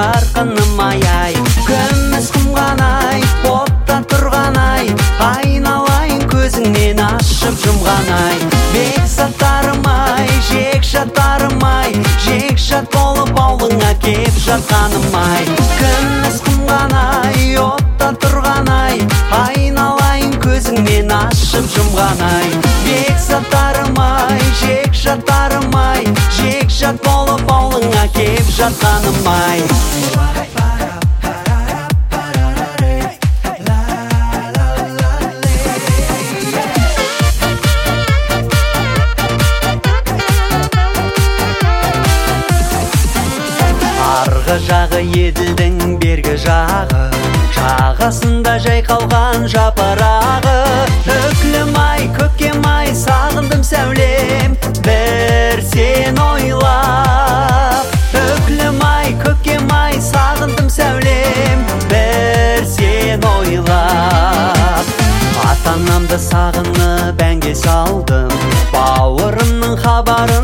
жарқыным ай күміс құмған ай отта тұрған ай айналайын көзіңнен ашып жұмған ай бекзаттарым ай жекжаттарым ай жекжат болып аулыңа кеп жатқаным ай күміс құмған ай отта тұрған ай айналайын көзіңнен ашып жұмған ай бекзаттарым ай жекжаттарым ай жекжат болып аулыңа кеп жатқаным ай арғы жағы еділдің бергі жағы жағасында жайқалған жапырағы үкілім ай көкем ай сағындым сәулем бір сен ойлап үкілім ай көкем ай сағындым сәулем бір сен ойлап ата-анамды сағынып әнге салдым бауырымның хабарын